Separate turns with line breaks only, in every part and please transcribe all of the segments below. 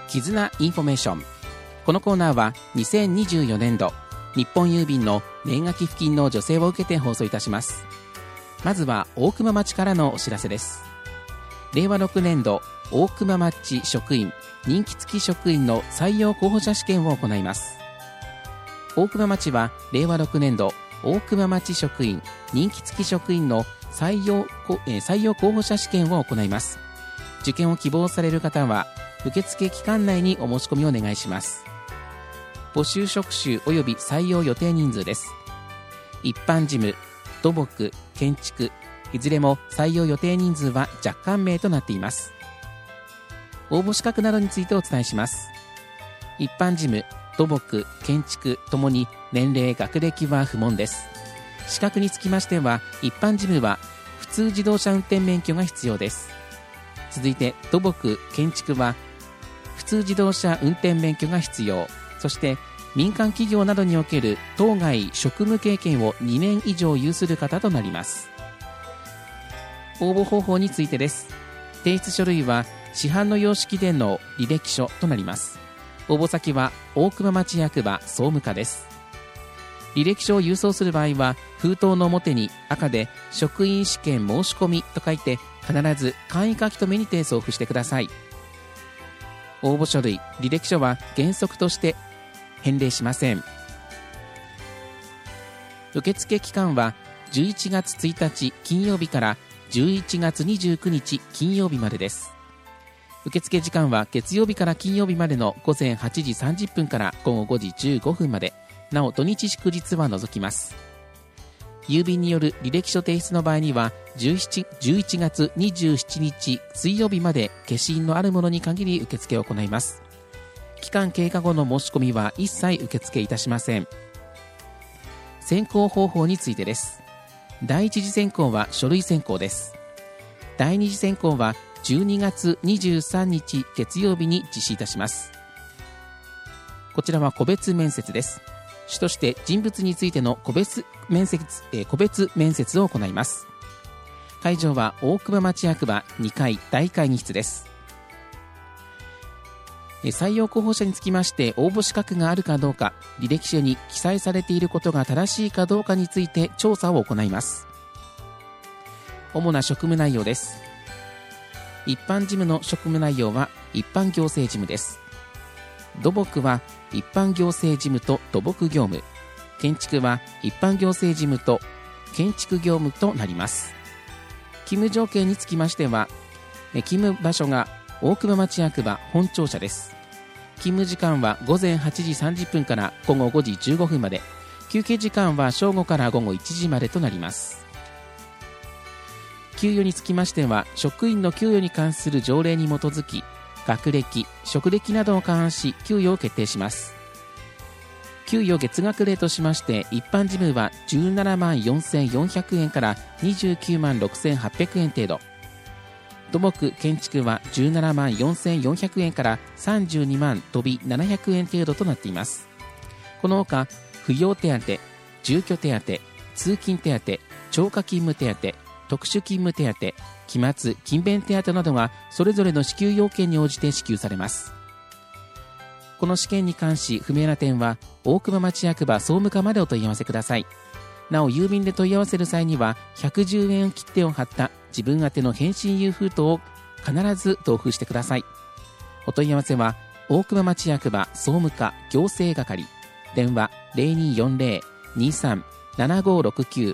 絆インフォメーション。このコーナーは2024年度日本郵便の年賀寄付金の助成を受けて放送いたします。まずは大熊町からのお知らせです。令和6年度大熊町職員任期付き職員の採用候補者試験を行います。大熊町は令和6年度大熊町職員任期付き職員の採用候補者試験を行います。受験を希望される方は受付期間内にお申し込みをお願いします。募集職種及び採用予定人数です。一般事務、土木、建築、いずれも採用予定人数は若干名となっています。応募資格などについてお伝えします。一般事務、土木、建築ともに年齢、学歴は不問です。資格につきましては、一般事務は普通自動車運転免許が必要です。続いて土木、建築は普通自動車運転免許が必要。そして民間企業などにおける当該職務経験を2年以上有する方となります。応募方法についてです。提出書類は市販の様式での履歴書となります。応募先は大熊町役場総務課です。履歴書を郵送する場合は封筒の表に赤で職員試験申し込みと書いて必ず簡易書き留めにて送付してください。応募書類、履歴書は原則として返礼しません。受付期間は11月1日金曜日から11月29日金曜日までです。受付時間は月曜日から金曜日までの午前8時30分から午後5時15分まで、なお土日祝日は除きます。郵便による履歴書提出の場合には11月27日水曜日まで消印のあるものに限り受付を行います。期間経過後の申し込みは一切受付いたしません。選考方法についてです。第一次選考は書類選考です。第二次選考は12月23日月曜日に実施いたします。こちらは個別面接です。主として人物についての個別面接を行います。会場は大熊町役場2階大会議室です。採用候補者につきまして応募資格があるかどうか、履歴書に記載されていることが正しいかどうかについて調査を行います。主な職務内容です。一般事務の職務内容は一般行政事務です。土木は一般行政事務と土木業務、建築は一般行政事務と建築業務となります。勤務条件につきましては、勤務場所が大熊町役場本庁舎です。勤務時間は午前8時30分から午後5時15分まで、休憩時間は正午から午後1時までとなります。給与につきましては、職員の給与に関する条例に基づき、学歴、職歴などを勘案し給与を決定します。給与月額例としまして、一般事務は17万4400円から29万6800円程度、土木建築は17万4400円から32万飛び700円程度となっています。このほか扶養手当、住居手当、通勤手当、超過勤務手当、特殊勤務手当、期末勤勉手当などがそれぞれの支給要件に応じて支給されます。この試験に関し不明な点は大熊町役場総務課までお問い合わせください。なお郵便で問い合わせる際には110円切手を貼った自分宛ての返信郵封筒を必ず同封してください。お問い合わせは大熊町役場総務課行政係、電話 0240-23-7569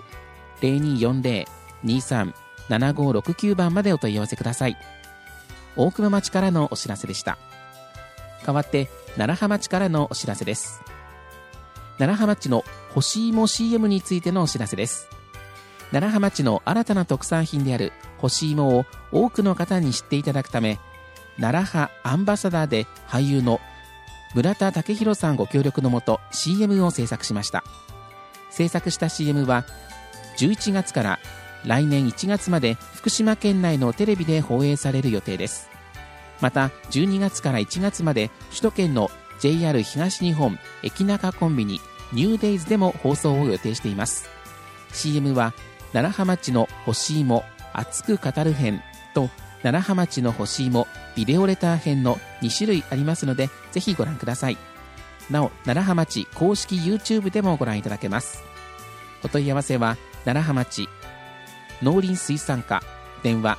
0240-23-7569 番までお問い合わせください。大熊町からのお知らせでした。代わって楢葉町からのお知らせです。楢葉町の干し芋 CM についてのお知らせです。楢葉町の新たな特産品である干し芋を多くの方に知っていただくため、楢葉アンバサダーで俳優の村田武弘さんご協力のもと CM を制作しました。制作した CM は11月から来年1月まで福島県内のテレビで放映される予定です。また12月から1月まで首都圏の JR 東日本駅中コンビニニューデイズでも放送を予定しています。 CM は楢葉町の干し芋熱く語る編と楢葉町の干し芋ビデオレター編の2種類ありますので、ぜひご覧ください。なお、楢葉町公式 YouTube でもご覧いただけます。お問い合わせは楢葉町農林水産課、電話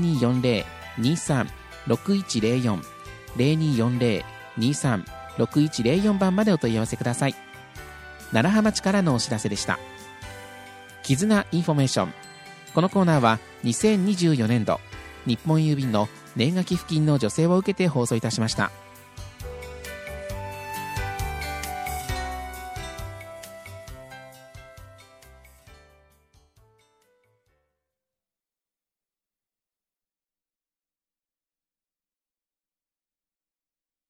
0240-23-6104 0240-23-6104 番までお問い合わせください。楢葉町からのお知らせでした。絆インフォメーション。このコーナーは2024年度日本郵便の年賀寄付金の助成を受けて放送いたしました。